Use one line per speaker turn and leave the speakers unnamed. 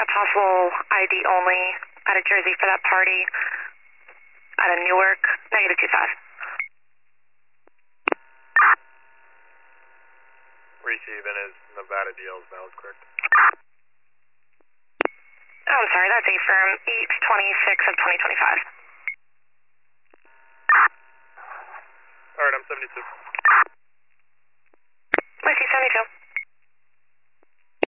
a possible ID only out of Jersey for that party out of Newark, -25.
Receiving is Nevada deals, valid, correct?
Oh, I'm sorry, that's affirm 8/26 of 2025.
Alright, I'm 72.
I see 72.